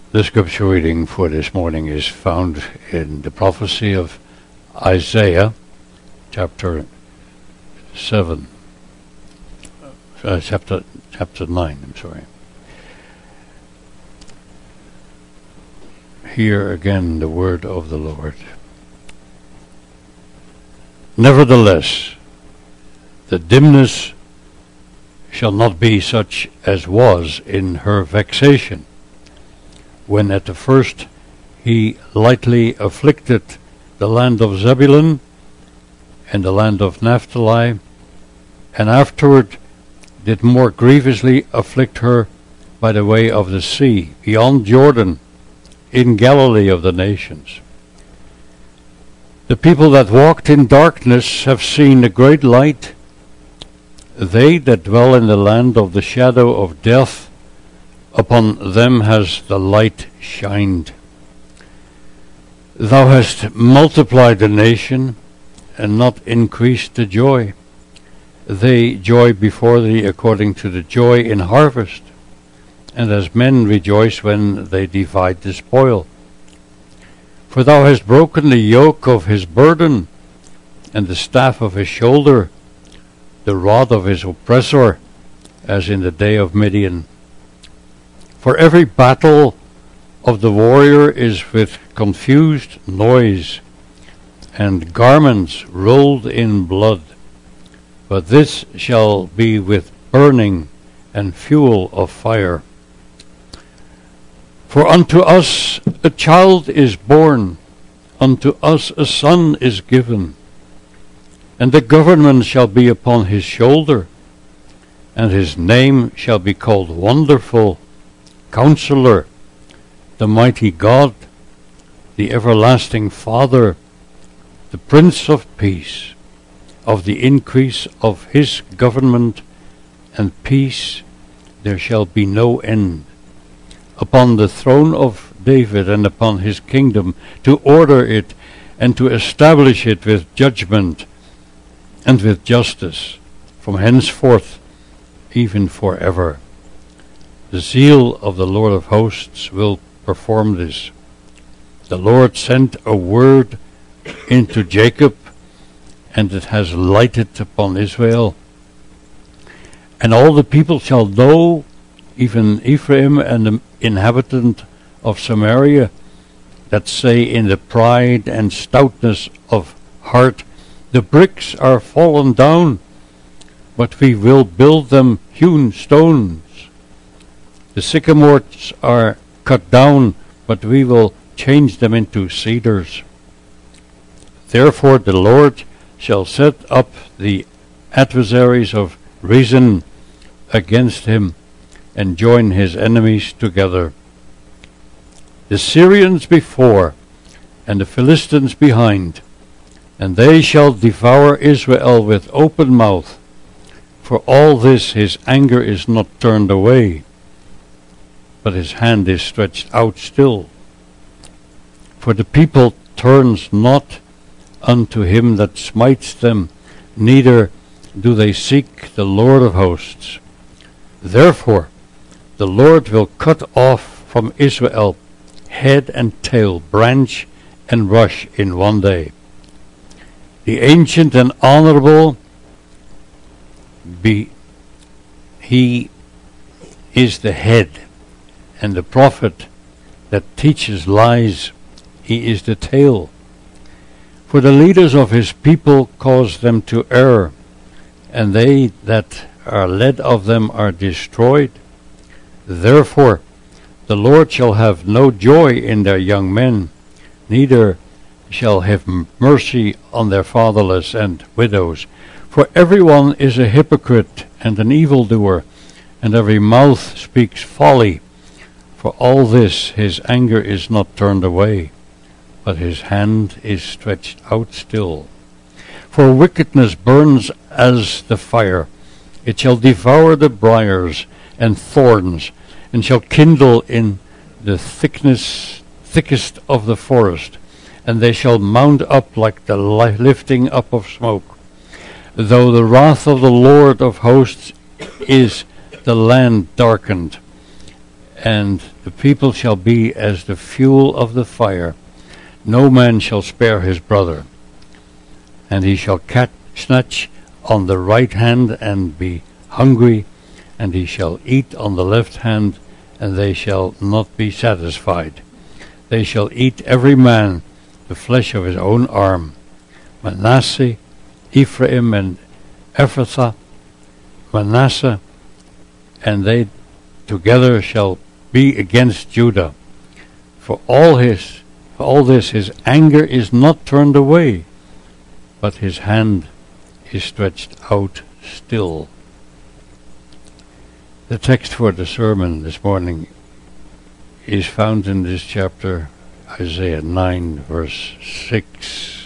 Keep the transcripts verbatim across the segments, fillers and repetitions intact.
The scripture reading for this morning is found in the prophecy of Isaiah, chapter seven, uh, chapter chapter nine. I'm sorry. Hear again the word of the Lord. Nevertheless, the dimness shall not be such as was in her vexation, when at the first he lightly afflicted the land of Zebulun and the land of Naphtali, and afterward did more grievously afflict her by the way of the sea, beyond Jordan, in Galilee of the nations. The people that walked in darkness have seen a great light. They that dwell in the land of the shadow of death, upon them has the light shined. Thou hast multiplied the nation, and not increased the joy. They joy before thee according to the joy in harvest, and as men rejoice when they divide the spoil. For thou hast broken the yoke of his burden, and the staff of his shoulder, the rod of his oppressor, as in the day of Midian. For every battle of the warrior is with confused noise, and garments rolled in blood. But this shall be with burning and fuel of fire. For unto us a child is born, unto us a son is given, and the government shall be upon his shoulder, and his name shall be called Wonderful, Counselor, the Mighty God, the Everlasting Father, the Prince of Peace. Of the increase of his government and peace there shall be no end, upon the throne of David and upon his kingdom, to order it and to establish it with judgment and with justice, from henceforth even forever. The zeal of the Lord of hosts will perform this. The Lord sent a word into Jacob, and it has lighted upon Israel. And all the people shall know, even Ephraim and the inhabitant of Samaria, that say in the pride and stoutness of heart, the bricks are fallen down, but we will build them hewn stones. The sycamores are cut down, but we will change them into cedars. Therefore the Lord shall set up the adversaries of reason against him, and join his enemies together. The Syrians before, and the Philistines behind, and they shall devour Israel with open mouth. For all this his anger is not turned away, but his hand is stretched out still. For the people turns not unto him that smites them, neither do they seek the Lord of hosts. Therefore the Lord will cut off from Israel head and tail, branch and rush in one day. The ancient and honorable, be he is the head, and the prophet that teaches lies, he is the tail. For the leaders of his people cause them to err, and they that are led of them are destroyed. Therefore the Lord shall have no joy in their young men, neither shall have mercy on their fatherless and widows. For everyone is a hypocrite and an evildoer, and every mouth speaks folly. For all this his anger is not turned away, but his hand is stretched out still. For wickedness burns as the fire, it shall devour the briars and thorns, and shall kindle in the thickness thickest of the forest, and they shall mount up like the li- lifting up of smoke. Though the wrath of the Lord of hosts is the land darkened, and the people shall be as the fuel of the fire. No man shall spare his brother, and he shall catch, snatch on the right hand and be hungry, and he shall eat on the left hand, and they shall not be satisfied. They shall eat every man the flesh of his own arm. Manasseh, Ephraim, and Ephrathah, Manasseh, and they together shall be against Judah. For all his For all this his anger is not turned away, but his hand is stretched out still. The text for the sermon this morning is found in this chapter, Isaiah nine, verse six.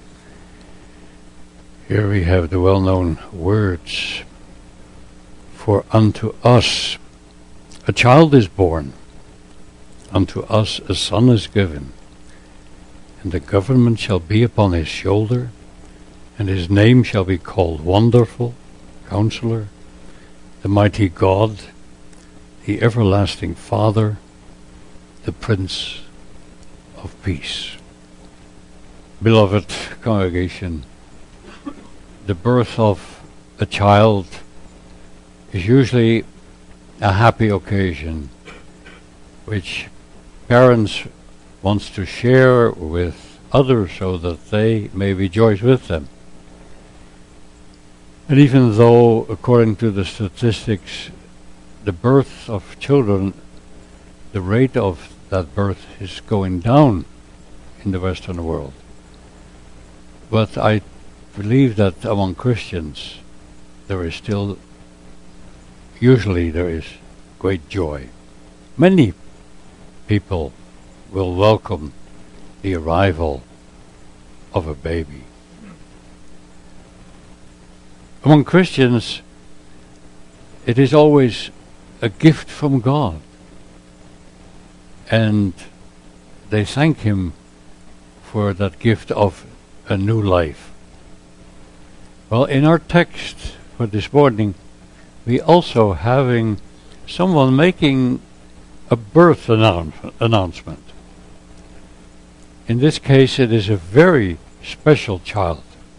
Here we have the well-known words, "For unto us a child is born, unto us a son is given, and the government shall be upon his shoulder, and his name shall be called Wonderful, Counselor, the Mighty God, the Everlasting Father, the Prince of Peace." Beloved congregation, the birth of a child is usually a happy occasion, which parents wants to share with others so that they may rejoice with them. And even though, according to the statistics, the birth of children, the rate of that birth is going down in the Western world, but I believe that among Christians there is still, usually there is great joy. Many people will welcome the arrival of a baby. Among Christians, it is always a gift from God, and they thank Him for that gift of a new life. Well, in our text for this morning, we also having someone making a birth announce- announcement. In this case, it is a very special child.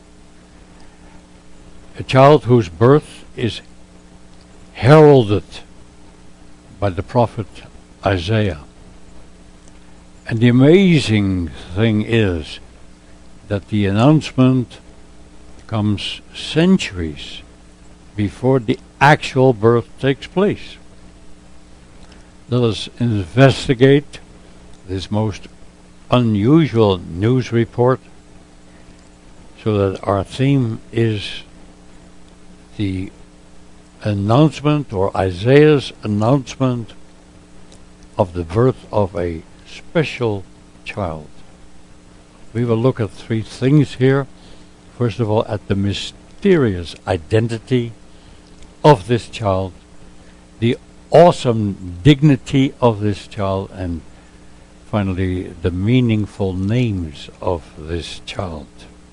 A child whose birth is heralded by the prophet Isaiah. And the amazing thing is that the announcement comes centuries before the actual birth takes place. Let us investigate this most unusual news report so that our theme is the announcement, or Isaiah's announcement, of the birth of a special child. We will look at three things here. First of all, at the mysterious identity of this child, the awesome dignity of this child, and finally, the meaningful names of this child.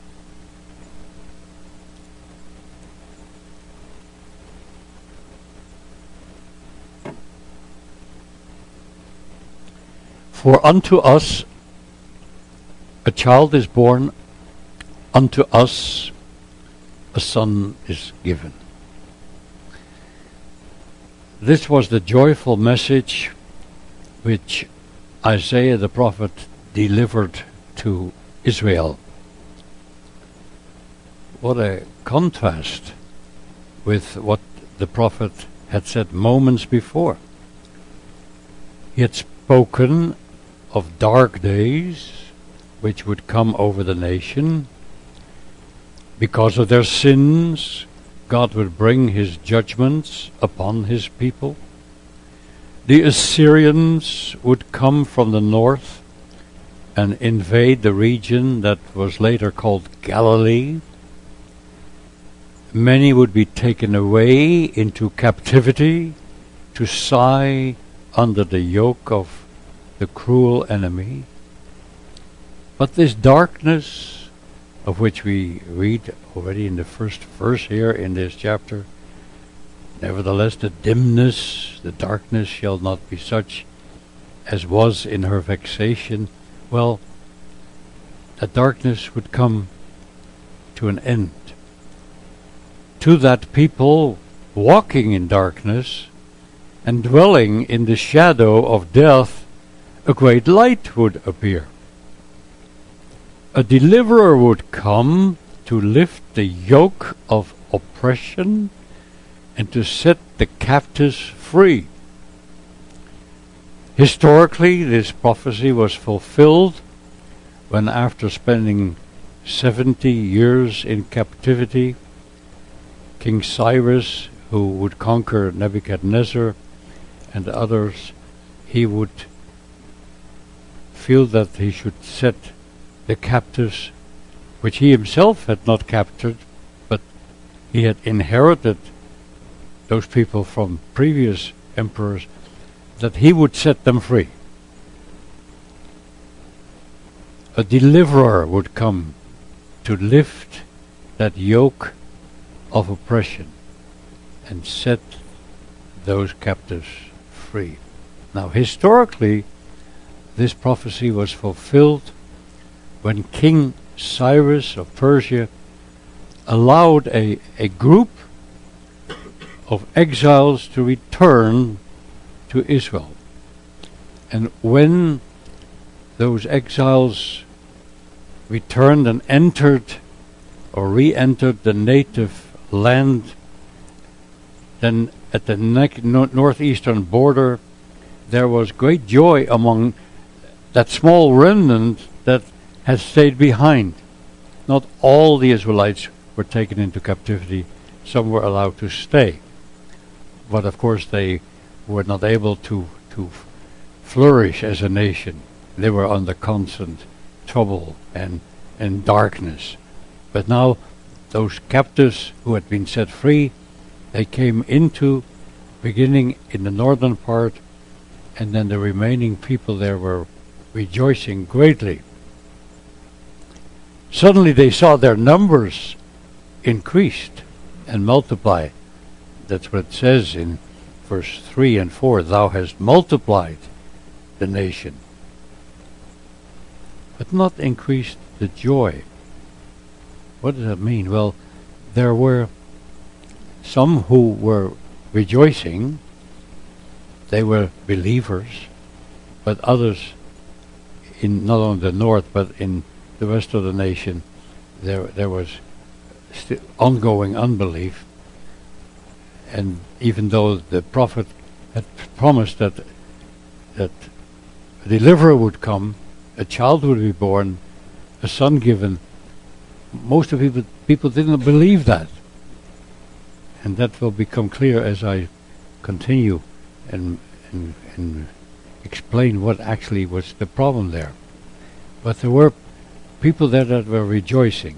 For unto us a child is born, unto us a son is given. This was the joyful message which Isaiah the prophet delivered to Israel. What a contrast with what the prophet had said moments before. He had spoken of dark days which would come over the nation. Because of their sins, God would bring his judgments upon his people. The Assyrians would come from the north and invade the region that was later called Galilee. Many would be taken away into captivity to sigh under the yoke of the cruel enemy. But this darkness, of which we read already in the first verse here in this chapter, Nevertheless, the dimness, the darkness shall not be such as was in her vexation. Well, the darkness would come to an end. To that people walking in darkness and dwelling in the shadow of death, a great light would appear. A deliverer would come to lift the yoke of oppression and to set the captives free. Historically, this prophecy was fulfilled when, after spending seventy years in captivity, King Cyrus, who would conquer Nebuchadnezzar and others, he would feel that he should set the captives, which he himself had not captured, but he had inherited those people from previous emperors, that he would set them free. A deliverer would come to lift that yoke of oppression and set those captives free. Now, historically, this prophecy was fulfilled when King Cyrus of Persia allowed a, a group of exiles to return to Israel. And when those exiles returned and entered or re-entered the native land, then at the ne- no- northeastern border there was great joy among that small remnant that had stayed behind. Not all the Israelites were taken into captivity, some were allowed to stay. But of course they were not able to, to flourish as a nation. They were under constant trouble and, and darkness. But now those captives who had been set free, they came into, beginning in the northern part, and then the remaining people there were rejoicing greatly. Suddenly they saw their numbers increased and multiply. That's what it says in verse three and four, thou hast multiplied the nation, but not increased the joy. What does that mean? Well, there were some who were rejoicing, they were believers, but others in not only the north but in the rest of the nation, there there was st- ongoing unbelief. And even though the prophet had promised that that a deliverer would come, a child would be born, a son given, most of people people didn't believe that. And that will become clear as I continue and and, and explain what actually was the problem there. But there were people there that were rejoicing.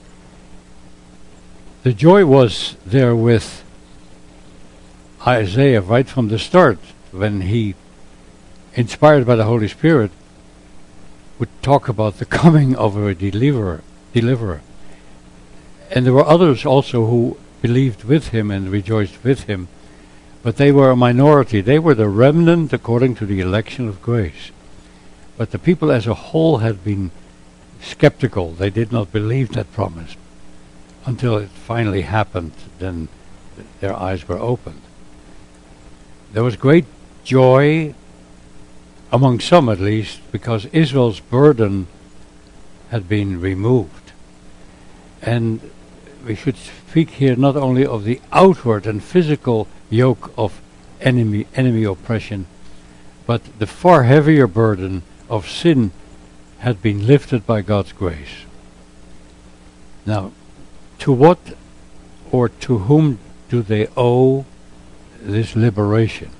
The joy was there with Isaiah right from the start, when he, inspired by the Holy Spirit, would talk about the coming of a deliverer. deliverer. And there were others also who believed with him and rejoiced with him, but they were a minority. They were the remnant according to the election of grace. But the people as a whole had been skeptical. They did not believe that promise. Until it finally happened, then th- their eyes were opened. There was great joy, among some at least, because Israel's burden had been removed. And we should speak here not only of the outward and physical yoke of enemy enemy oppression, but the far heavier burden of sin had been lifted by God's grace. Now, to what or to whom do they owe this liberation?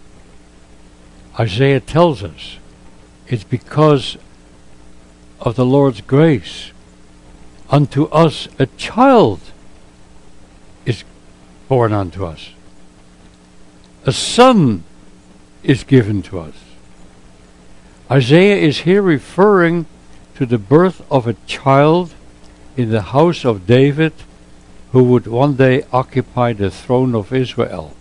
Isaiah tells us it's because of the Lord's grace. Unto us a child is born unto us. A son is given to us. Isaiah is here referring to the birth of a child in the house of David who would one day occupy the throne of Israel.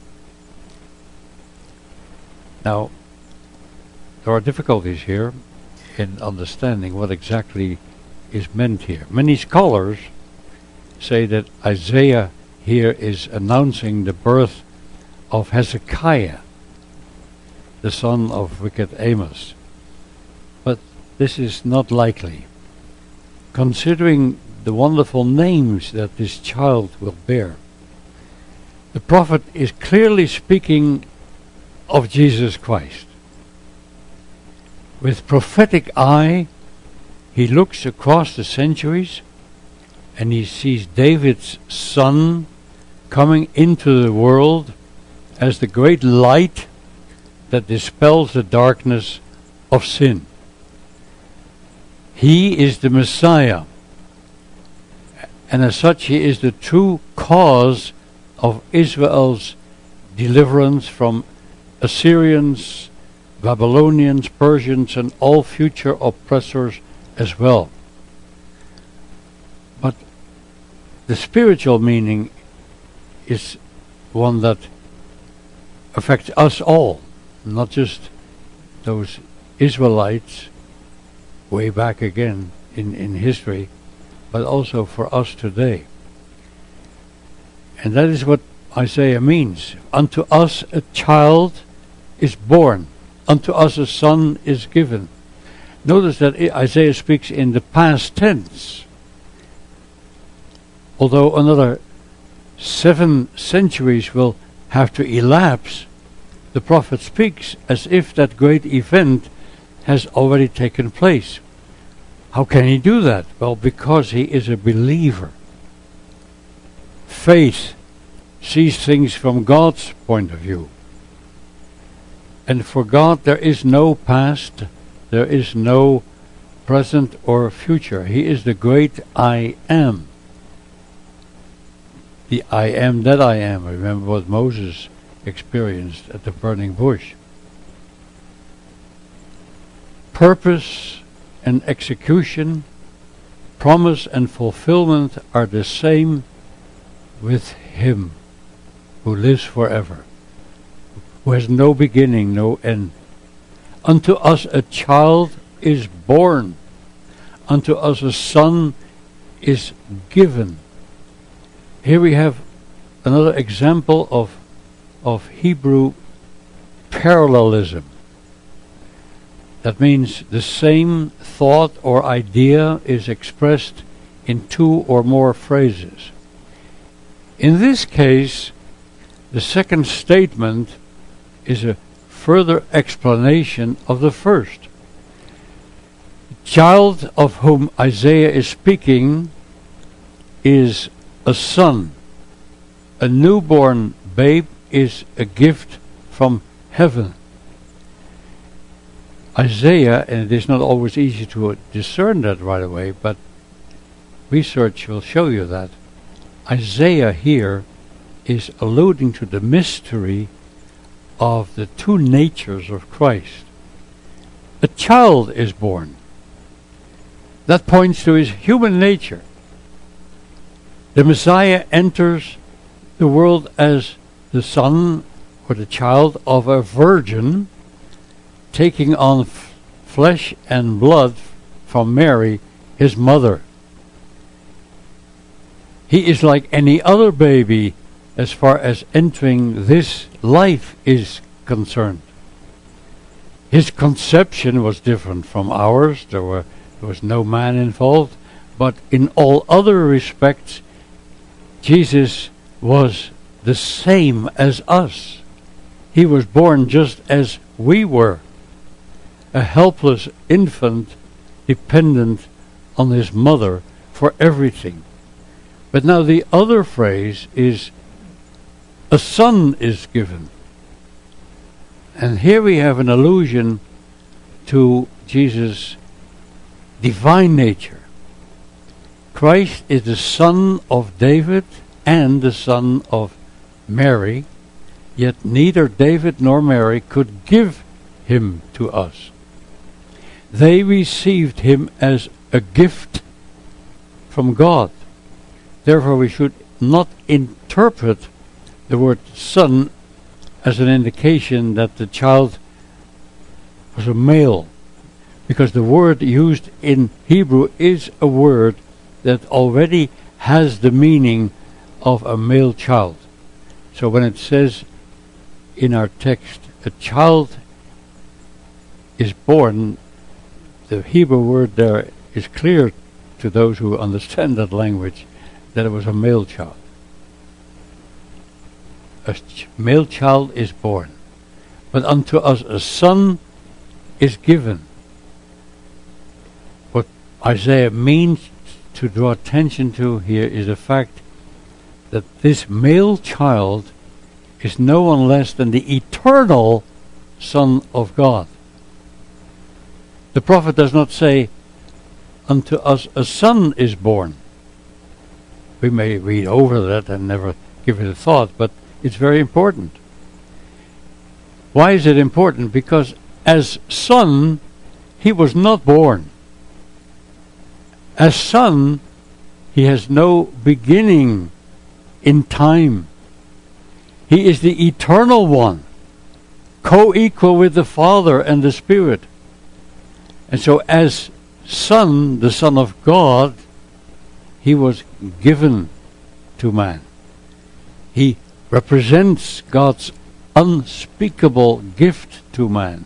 Now, there are difficulties here in understanding what exactly is meant here. Many scholars say that Isaiah here is announcing the birth of Hezekiah, the son of wicked Amos. But this is not likely, considering the wonderful names that this child will bear. The prophet is clearly speaking of Jesus Christ. With prophetic eye, he looks across the centuries and he sees David's son coming into the world as the great light that dispels the darkness of sin. He is the Messiah, and as such he is the true cause of Israel's deliverance from Assyrians, Babylonians, Persians, and all future oppressors as well. But the spiritual meaning is one that affects us all, not just those Israelites way back again in, in history, but also for us today. And that is what Isaiah means. Unto us a child is born, unto us a son is given. Notice that Isaiah speaks in the past tense. Although another seven centuries will have to elapse, the prophet speaks as if that great event has already taken place. How can he do that? Well, because he is a believer. Faith sees things from God's point of view. And for God there is no past, there is no present or future. He is the great I am. The I am that I am. Remember what Moses experienced at the burning bush. Purpose and execution, promise and fulfillment are the same with him who lives forever, who has no beginning, no end. Unto us a child is born, unto us a son is given. Here we have another example of, of Hebrew parallelism. That means the same thought or idea is expressed in two or more phrases. In this case, the second statement is a further explanation of the first. The child of whom Isaiah is speaking is a son. A newborn babe is a gift from heaven. Isaiah, and it is not always easy to discern that right away, but research will show you that Isaiah here is alluding to the mystery of the two natures of Christ. A child is born. That points to his human nature. The Messiah enters the world as the son or the child of a virgin, taking on f- flesh and blood from Mary, his mother. He is like any other baby as far as entering this life is concerned. His conception was different from ours. There were there was no man involved, but in all other respects, Jesus was the same as us. He was born just as we were, a helpless infant dependent on his mother for everything. But now the other phrase is, a son is given. And here we have an allusion to Jesus' divine nature. Christ is the son of David and the son of Mary, yet neither David nor Mary could give him to us. They received him as a gift from God. Therefore we should not interpret the word son as an indication that the child was a male, because the word used in Hebrew is a word that already has the meaning of a male child. So when it says in our text, a child is born, the Hebrew word there is clear to those who understand that language that it was a male child. A ch- male child is born, but unto us a son is given. What Isaiah means to draw attention to here is the fact that this male child is no one less than the eternal Son of God. The prophet does not say, unto us a son is born. We may read over that and never give it a thought, but it's very important. Why is it important? Because as son, he was not born. As son, he has no beginning in time. He is the eternal one, co-equal with the Father and the Spirit. And so as Son, the Son of God, he was given to man. He represents God's unspeakable gift to man.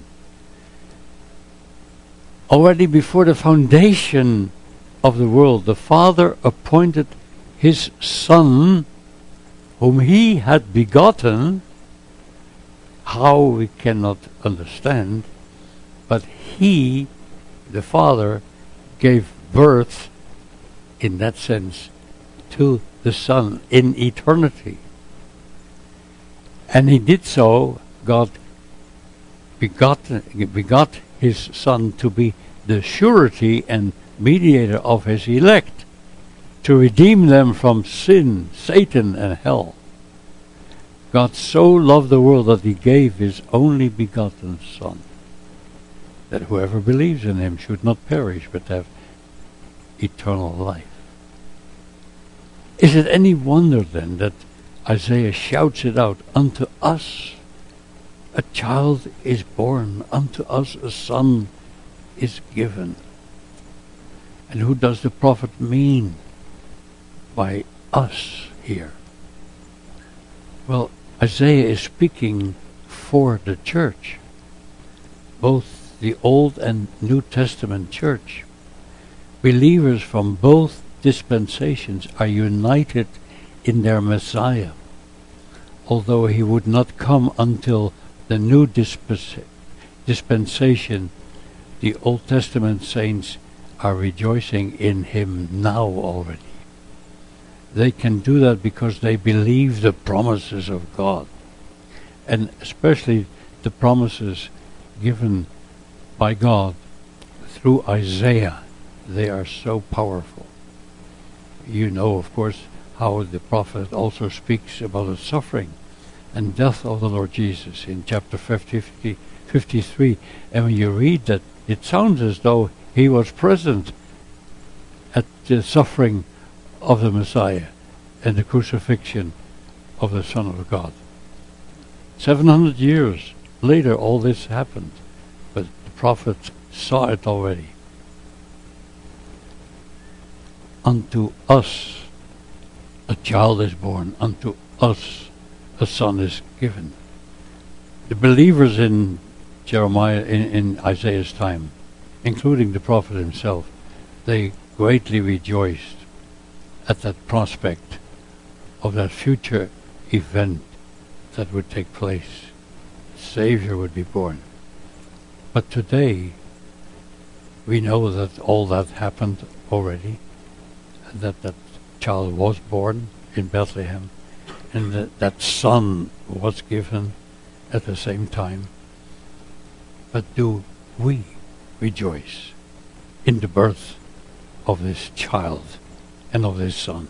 Already before the foundation of the world, the Father appointed his Son, whom he had begotten. How, we cannot understand, but he, the Father, gave birth, in that sense, to the Son in eternity. And he did so, God begot, begot his Son to be the surety and mediator of his elect, to redeem them from sin, Satan, and hell. God so loved the world that he gave his only begotten Son, that whoever believes in him should not perish but have eternal life. Is it any wonder then that Isaiah shouts it out, unto us a child is born, unto us a son is given? And who does the prophet mean by us here? Well, Isaiah is speaking for the church, both the Old and New Testament church. Believers from both dispensations are united in their Messiah, although he would not come until the new dispensa- dispensation. The Old Testament saints are rejoicing in him now already. They can do that because they believe the promises of God, and especially the promises given by God through Isaiah. They are so powerful. You know, of course, how the prophet also speaks about the suffering and death of the Lord Jesus in chapter fifty, fifty-three. And when you read that, it sounds as though he was present at the suffering of the Messiah and the crucifixion of the Son of God. Seven hundred years later all this happened, but the prophet saw it already. Unto us a child is born, unto us a son is given. The believers in Jeremiah, in, in Isaiah's time, including the prophet himself, they greatly rejoiced at that prospect of that future event that would take place. The Savior would be born. But today, we know that all that happened already, that that child was born in Bethlehem, and that that son was given at the same time. But do we rejoice in the birth of this child and of this son?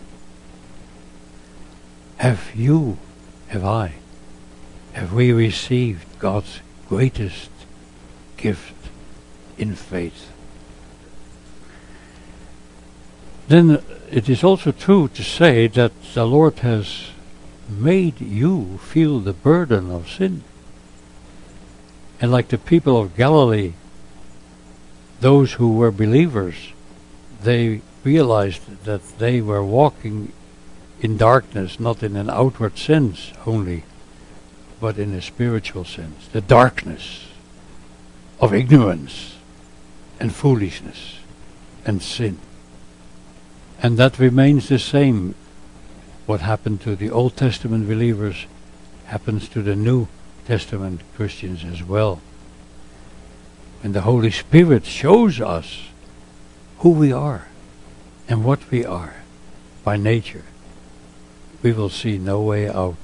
Have you, have I, have we received God's greatest gift in faith? then it is also true to say that the Lord has made you feel the burden of sin. And like the people of Galilee, those who were believers, they realized that they were walking in darkness, not in an outward sense only, but in a spiritual sense. The darkness of ignorance and foolishness and sin. And that remains the same. What happened to the Old Testament believers happens to the New Testament Christians as well. And the Holy Spirit shows us who we are and what we are by nature. We will see no way out.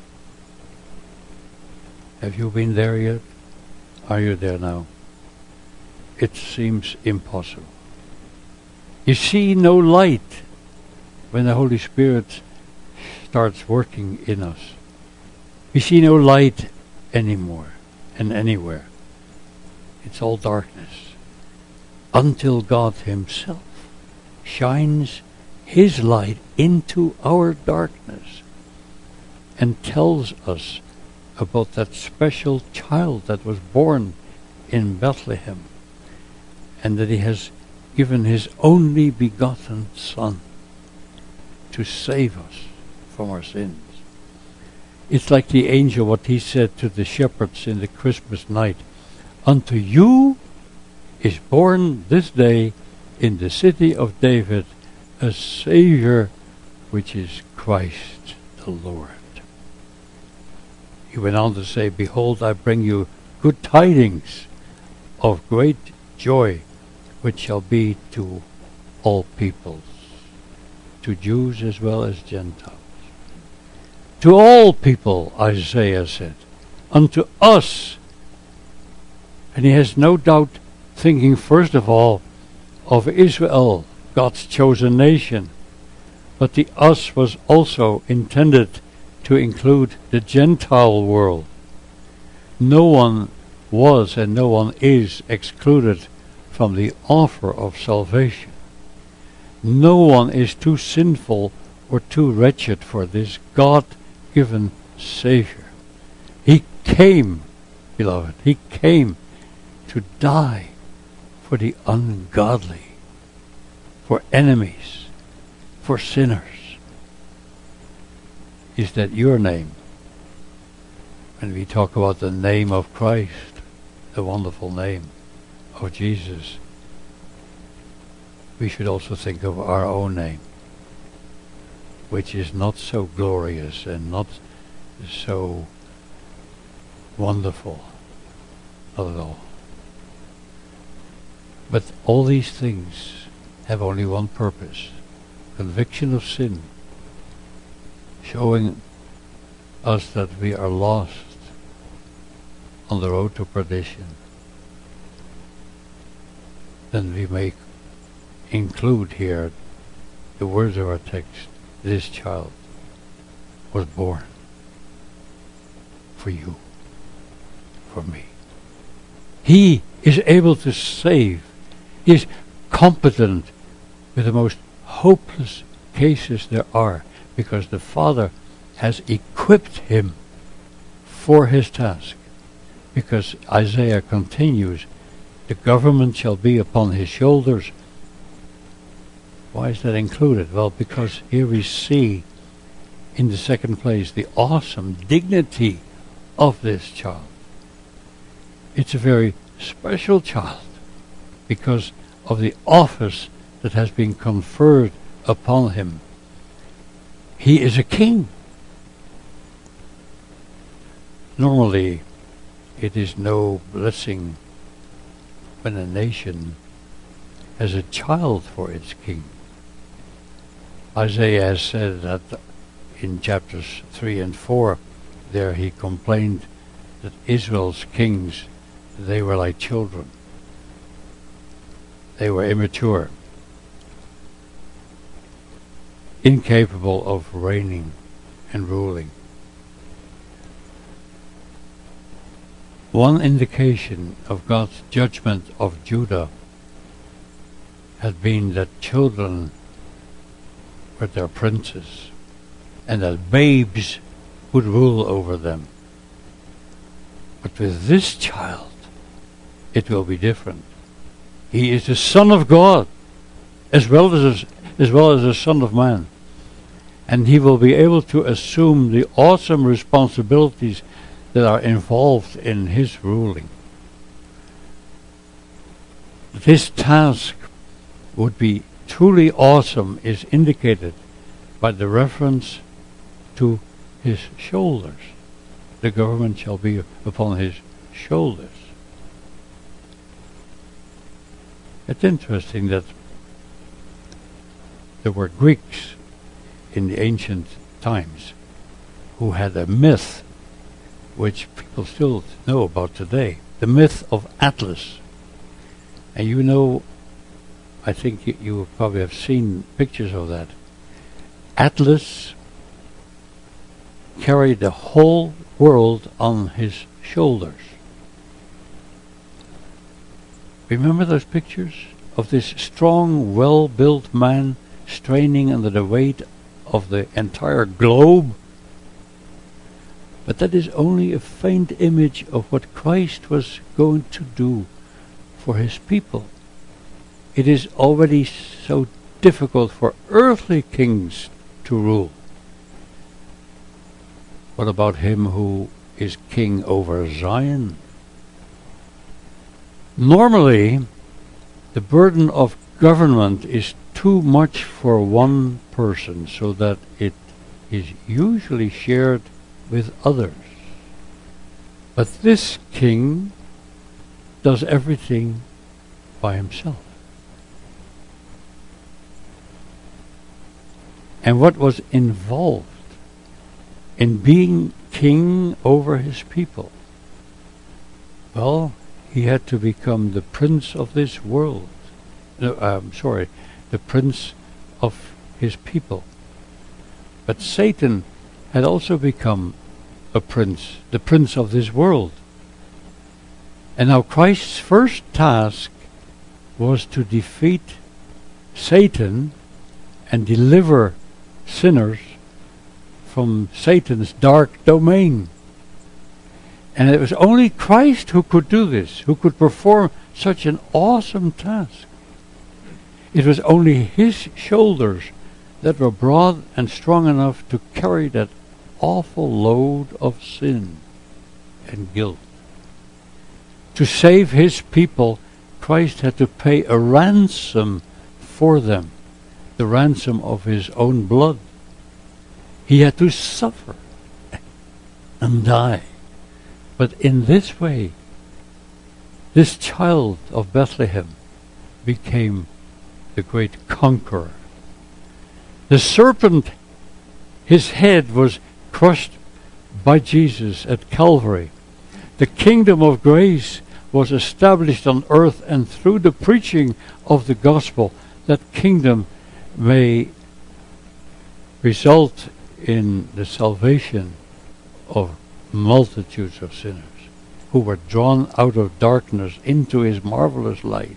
Have you been there yet? Are you there now? It seems impossible. You see no light when the Holy Spirit starts working in us. We see no light anymore and anywhere. It's all darkness. Until God Himself shines His light into our darkness and tells us about that special child that was born in Bethlehem, and that He has given His only begotten Son to save us from our sins. It's like the angel, what he said to the shepherds in the Christmas night. Unto you is born this day in the city of David a Savior, which is Christ the Lord. He went on to say, behold, I bring you good tidings of great joy, which shall be to all peoples, to Jews as well as Gentiles. To all people, Isaiah said, unto us. And he has no doubt thinking first of all of Israel, God's chosen nation. But the us was also intended to include the Gentile world. No one was and no one is excluded from the offer of salvation. No one is too sinful or too wretched for this God-given Savior. He came, beloved, He came to die for the ungodly, for enemies, for sinners. Is that your name? When we talk about the name of Christ, the wonderful name of Jesus, we should also think of our own name, which is not so glorious and not so wonderful, not at all. But all these things have only one purpose: conviction of sin, showing us that we are lost on the road to perdition. Then we may include here the words of our text: this child was born for you, for me. He is able to save. He is competent with the most hopeless cases there are, because the Father has equipped him for his task. Because Isaiah continues, the government shall be upon his shoulders. Why is that included? Well, because here we see, in the second place, the awesome dignity of this child. It's a very special child because of the office that has been conferred upon him. He is a king. Normally, it is no blessing when a nation has a child for its king. Isaiah has said that in chapters three and four, there he complained that Israel's kings, they were like children. They were immature, incapable of reigning and ruling. One indication of God's judgment of Judah had been that children with their princes, and that babes would rule over them. But with this child, it will be different. He is the Son of God, as well as a, as well as the Son of Man, and he will be able to assume the awesome responsibilities that are involved in his ruling. This task would be truly awesome is indicated by the reference to his shoulders. The government shall be upon his shoulders. It's interesting that there were Greeks in the ancient times who had a myth which people still know about today, the myth of Atlas. And you know, I think you, you probably have seen pictures of that. Atlas carried the whole world on his shoulders. Remember those pictures of this strong, well-built man straining under the weight of the entire globe? But that is only a faint image of what Christ was going to do for his people. It is already so difficult for earthly kings to rule. What about him who is king over Zion? Normally, the burden of government is too much for one person, so that it is usually shared with others. But this king does everything by himself. And what was involved in being king over his people? Well, he had to become the prince of this world. No, I'm sorry, the prince of his people. But Satan had also become a prince, the prince of this world. And now Christ's first task was to defeat Satan and deliver sinners from Satan's dark domain. And it was only Christ who could do this, who could perform such an awesome task. It was only his shoulders that were broad and strong enough to carry that awful load of sin and guilt. To save his people, Christ had to pay a ransom for them, the ransom of his own blood. He had to suffer and die. But in this way, this child of Bethlehem became the great conqueror. The serpent, his head was crushed by Jesus at Calvary. The kingdom of grace was established on earth, and through the preaching of the gospel, that kingdom may result in the salvation of multitudes of sinners who were drawn out of darkness into his marvelous light.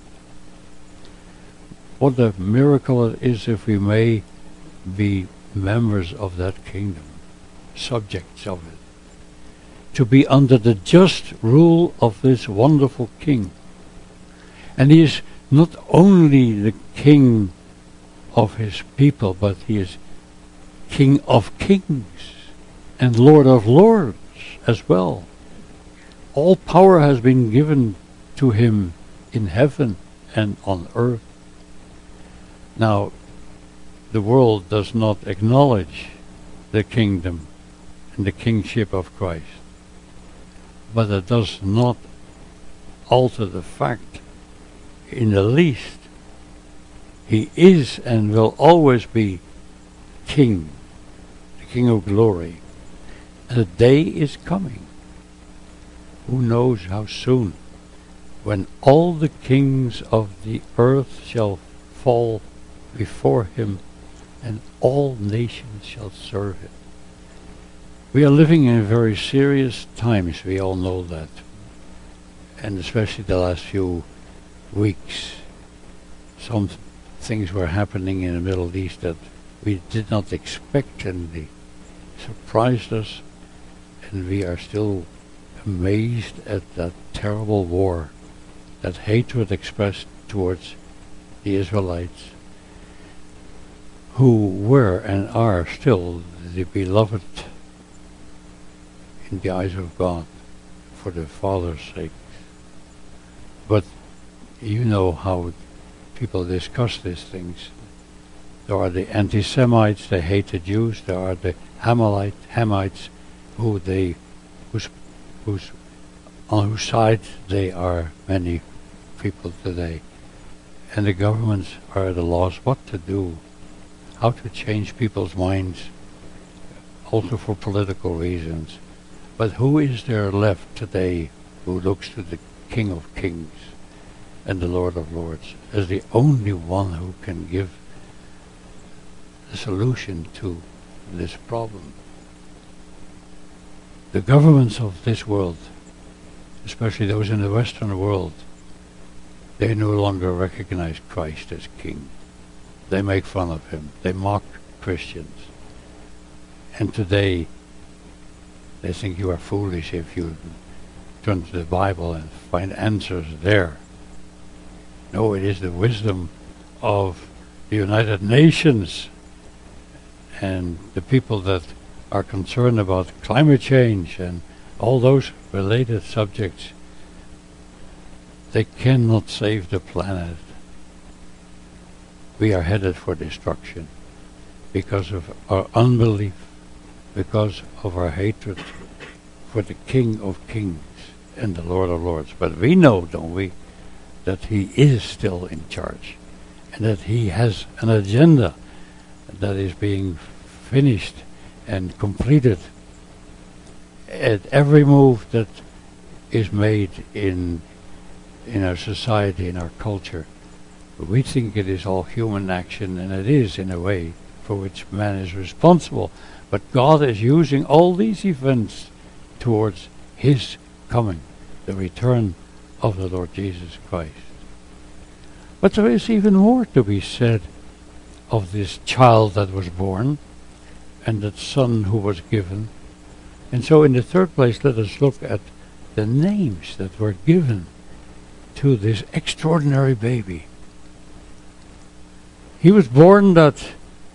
What a miracle it is if we may be members of that kingdom, subjects of it, to be under the just rule of this wonderful king. And he is not only the king of his people, but he is King of kings and Lord of lords as well. All power has been given to him in heaven and on earth. Now, the world does not acknowledge the kingdom and the kingship of Christ, but it does not alter the fact in the least. He is and will always be King, the King of glory. And the day is coming, who knows how soon, when all the kings of the earth shall fall before him, and all nations shall serve him. We are living in very serious times, we all know that. And especially the last few weeks, some things were happening in the Middle East that we did not expect, and they surprised us, and we are still amazed at that terrible war, that hatred expressed towards the Israelites, who were and are still the beloved in the eyes of God for the Father's sake. But you know how people discuss these things. There are the anti-Semites, they hate the Jews. There are the Hamalite, Hamites, who they, whose, whose, on whose side they are many people today. And the governments are at a loss what to do, how to change people's minds, also for political reasons. But who is there left today who looks to the King of Kings and the Lord of Lords as the only one who can give the solution to this problem? The governments of this world, especially those in the Western world, they no longer recognize Christ as King. They make fun of him. They mock Christians. And today, they think you are foolish if you turn to the Bible and find answers there. No, it is the wisdom of the United Nations and the people that are concerned about climate change and all those related subjects. They cannot save the planet. We are headed for destruction because of our unbelief, because of our hatred for the King of Kings and the Lord of Lords. But we know, don't we, that he is still in charge and that he has an agenda that is being finished and completed at every move that is made in in our society, in our culture. We think it is all human action, and it is in a way for which man is responsible. But God is using all these events towards his coming, the return of the Lord Jesus Christ. But there is even more to be said of this child that was born and that son who was given. And so in the third place, let us look at the names that were given to this extraordinary baby. He was born that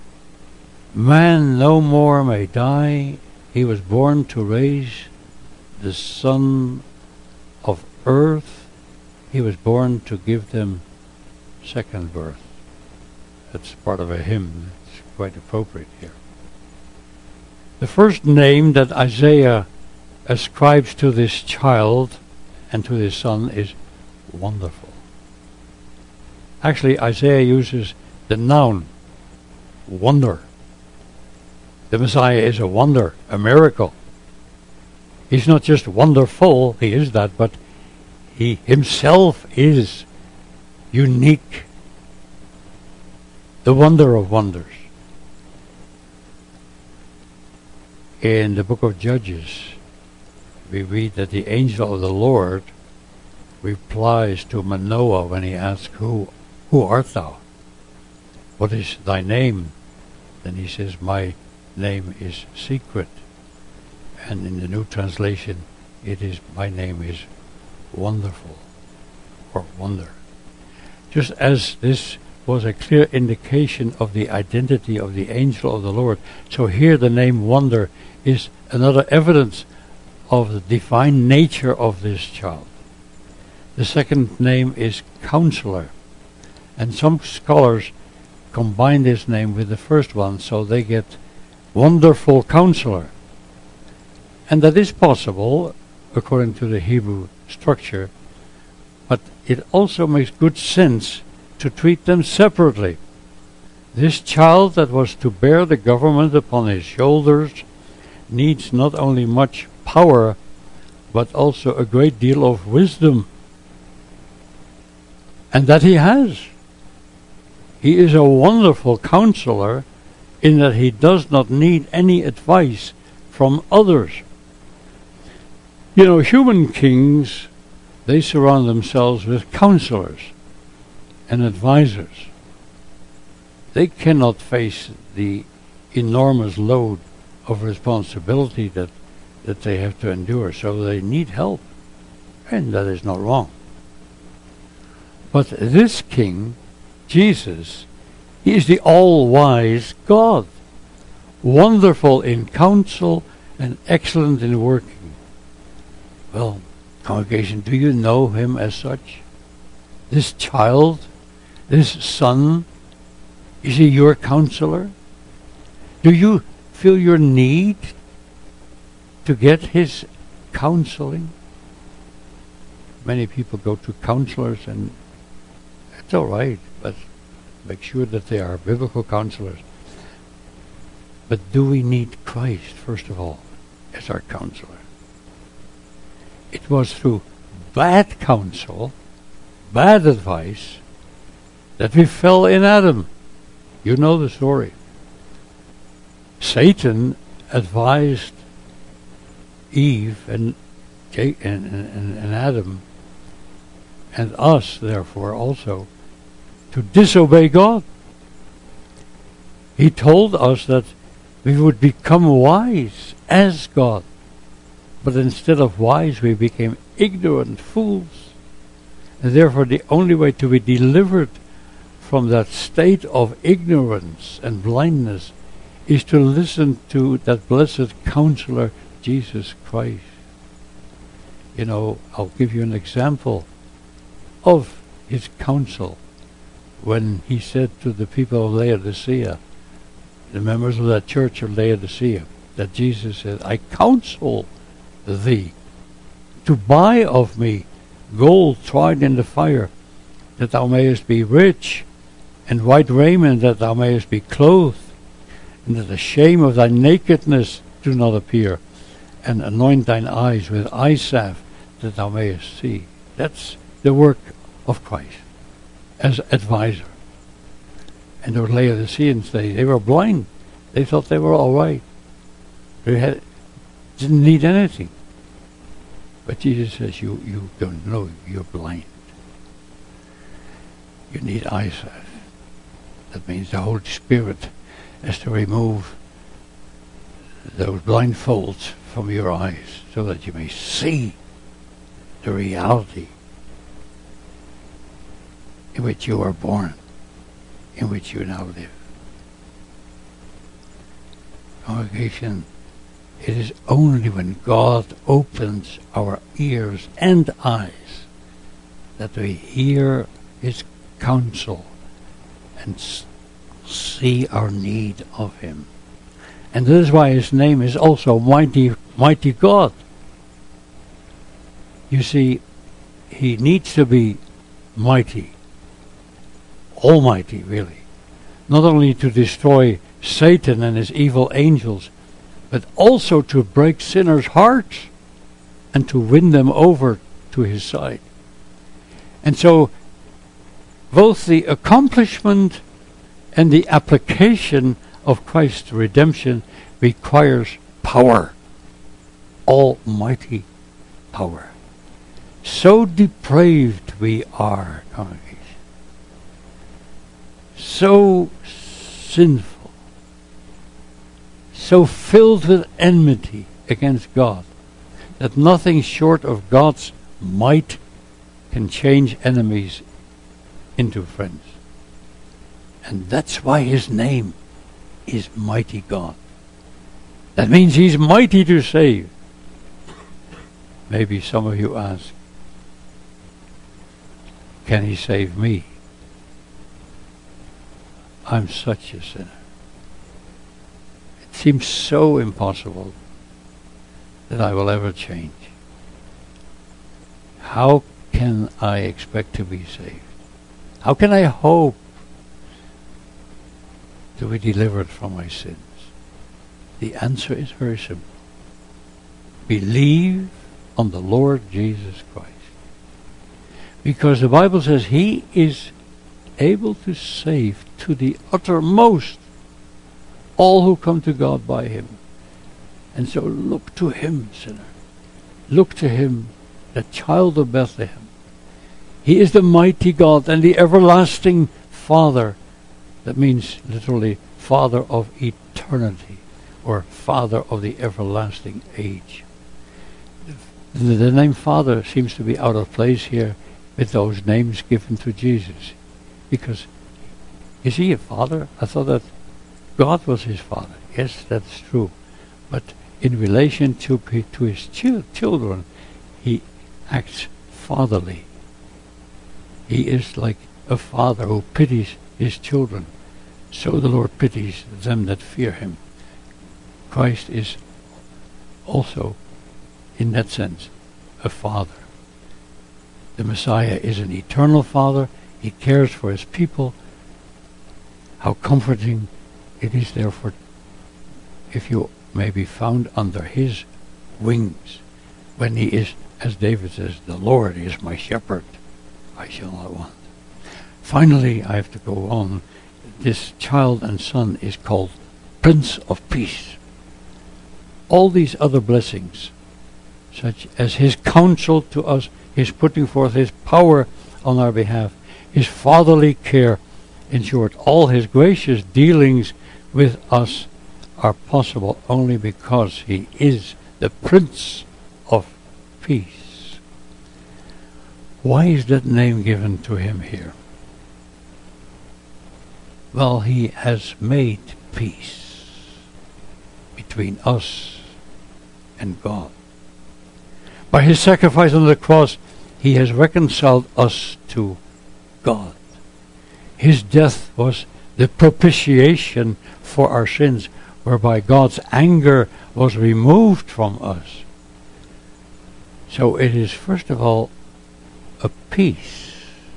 man no more may die. He was born to raise the son of earth. He was born to give them second birth. That's part of a hymn. It's quite appropriate here. The first name that Isaiah ascribes to this child and to his son is Wonderful. Actually, Isaiah uses the noun wonder. The Messiah is a wonder, a miracle. He's not just wonderful, he is that, but he himself is unique. The wonder of wonders. In the book of Judges, we read that the angel of the Lord replies to Manoah when he asks, Who, who art thou? What is thy name? Then he says, my name is Secret. And in the New Translation, it is, my name is Wonderful, or Wonder. Just as this was a clear indication of the identity of the angel of the Lord, so here the name Wonder is another evidence of the divine nature of this child. The second name is Counselor, and some scholars combine this name with the first one, so they get Wonderful Counselor. And that is possible, according to the Hebrew structure, but it also makes good sense to treat them separately. This child that was to bear the government upon his shoulders needs not only much power, but also a great deal of wisdom. And that he has. He is a wonderful counselor in that he does not need any advice from others. You know, human kings, they surround themselves with counselors and advisors. They cannot face the enormous load of responsibility that, that they have to endure, so they need help. And that is not wrong. But this King, Jesus, he is the all-wise God, wonderful in counsel and excellent in working. Well, congregation, do you know him as such? This child, this son, is he your counselor? Do you feel your need to get his counseling? Many people go to counselors, and it's all right, but make sure that they are biblical counselors. But do we need Christ, first of all, as our counselor? It was through bad counsel, bad advice, that we fell in Adam. You know the story. Satan advised Eve and, Jake and, and, and Adam, and us, therefore, also, to disobey God. He told us that we would become wise as God. But instead of wise, we became ignorant fools. And therefore, the only way to be delivered from that state of ignorance and blindness is to listen to that blessed counselor, Jesus Christ. You know, I'll give you an example of his counsel when he said to the people of Laodicea, the members of that church of Laodicea, that Jesus said, I counsel thee to buy of me gold tried in the fire, that thou mayest be rich, and white raiment, that thou mayest be clothed, and that the shame of thy nakedness do not appear, and anoint thine eyes with eye salve, that thou mayest see. That's the work of Christ as advisor. And the Laodiceans, they, they were blind. They thought they were all right. They had, didn't need anything. But Jesus says, you, you don't know, you're blind. You need eye salve. That means the Holy Spirit has to remove those blindfolds from your eyes so that you may see the reality in which you are born, in which you now live. Congregation, it is only when God opens our ears and eyes that we hear his counsel and s- see our need of him. And that is why his name is also Mighty, Mighty God. You see, he needs to be mighty, almighty, really. Not only to destroy Satan and his evil angels, but also to break sinners' hearts and to win them over to his side. And so, both the accomplishment and the application of Christ's redemption requires power, almighty power. So depraved we are, congregation. So sinful. So filled with enmity against God that nothing short of God's might can change enemies into friends. And that's why his name is Mighty God. That means he's mighty to save. Maybe some of you ask, can he save me? I'm such a sinner. It seems so impossible that I will ever change. How can I expect to be saved? How can I hope to be delivered from my sins? The answer is very simple. Believe on the Lord Jesus Christ. Because the Bible says he is able to save to the uttermost all who come to God by him. And so look to him, sinner. Look to him, the child of Bethlehem. He is the mighty God and the everlasting Father That means literally Father of eternity, or Father of the everlasting age. The, the name Father seems to be out of place here with those names given to Jesus. Because, is he a father? I thought that God was his father. Yes, that's true. But in relation to, to his chil- children, he acts fatherly. He is like a father who pities his children. So the Lord pities them that fear him. Christ is also, in that sense, a father. The Messiah is an eternal father. He cares for his people. How comforting it is, therefore, if you may be found under his wings, when he is, as David says, the Lord is my shepherd, I shall not want. Finally, I have to go on. This child and son is called Prince of Peace. All these other blessings, such as his counsel to us, his putting forth his power on our behalf, his fatherly care, in short, all his gracious dealings with us are possible only because he is the Prince of Peace. Why is that name given to him here? Well, he has made peace between us and God. By his sacrifice on the cross, he has reconciled us to God. His death was the propitiation for our sins, whereby God's anger was removed from us. So it is first of all a peace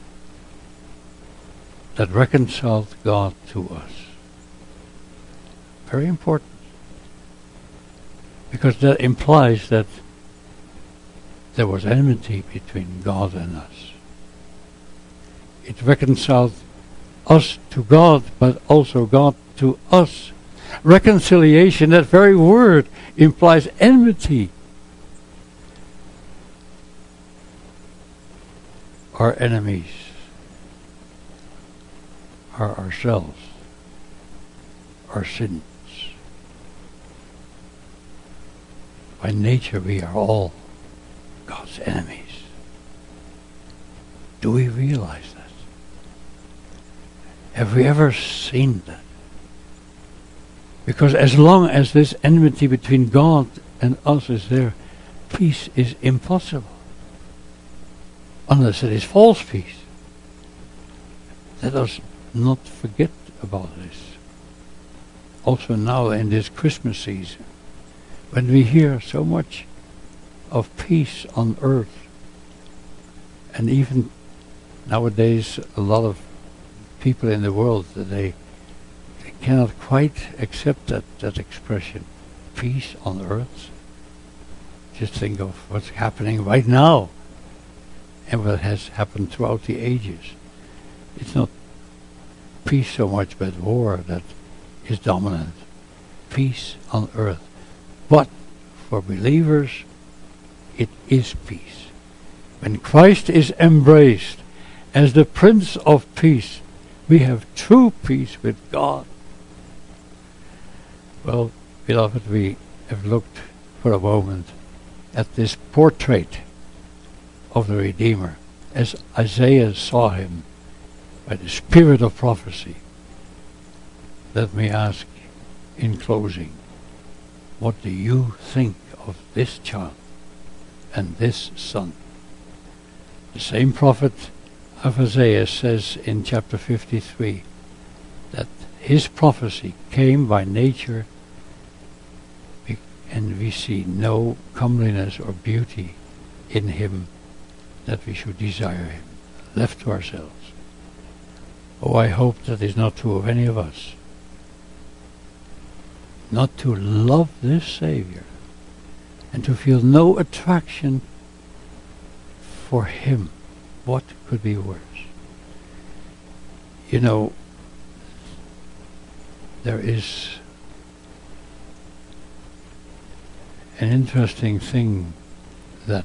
that reconciled God to us. Very important. Because that implies that there was enmity between God and us. It reconciled us to God, but also God to us. Reconciliation, that very word, implies enmity. Our enemies are ourselves, our sins. By nature, we are all God's enemies. Do we realize that? Have we ever seen that? Because as long as this enmity between God and us is there, peace is impossible. Unless it is false peace. Let us not forget about this. Also now in this Christmas season, when we hear so much of peace on earth, and even nowadays a lot of people in the world, they, they cannot quite accept that, that expression, peace on earth. Just think of what's happening right now and what has happened throughout the ages. It's not peace so much, but war that is dominant. Peace on earth. But for believers, it is peace. When Christ is embraced as the Prince of Peace, we have true peace with God. Well, beloved, we have looked for a moment at this portrait of the Redeemer as Isaiah saw him by the spirit of prophecy. Let me ask in closing, what do you think of this child and this son? The same prophet of Isaiah says in chapter fifty-three that his prophecy came by nature, and we see no comeliness or beauty in him that we should desire him, left to ourselves. Oh, I hope that is not true of any of us. Not to love this Savior and to feel no attraction for him. What could be worse? You know, there is an interesting thing that,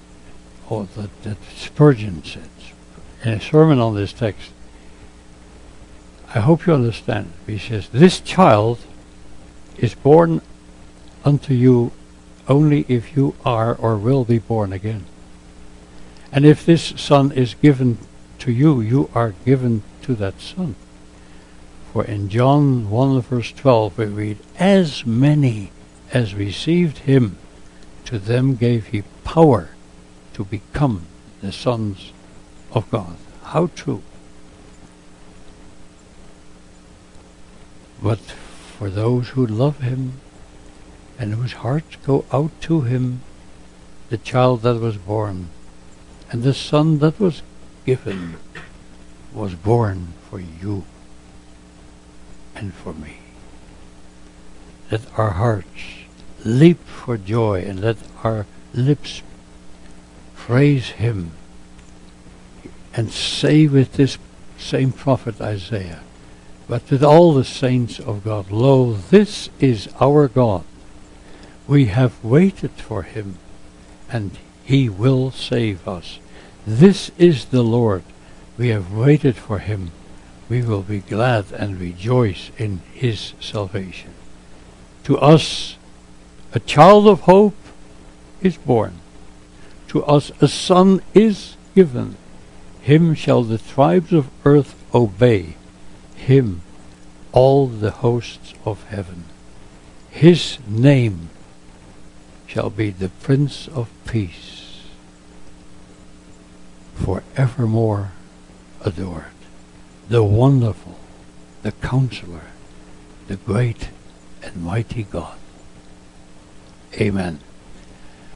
or that, that Spurgeon said in a sermon on this text. I hope you understand. He says, this child is born unto you only if you are or will be born again. And if this son is given to you, you are given to that son. For in John one verse twelve we read, as many as received him, to them gave he power to become the sons of God. How true. But for those who love him and whose hearts go out to him, the child that was born and the son that was given was born for you and for me. Let our hearts leap for joy and let our lips praise him and say with this same prophet Isaiah, but with all the saints of God, lo, this is our God. We have waited for him, and he will save us. This is the Lord. We have waited for him. We will be glad and rejoice in his salvation. To us, a child of hope is born. To us, a son is given. Him shall the tribes of earth obey. Him all the hosts of heaven. His name shall be the Prince of Peace, forevermore adored. The wonderful, the Counselor, the great and mighty God. Amen.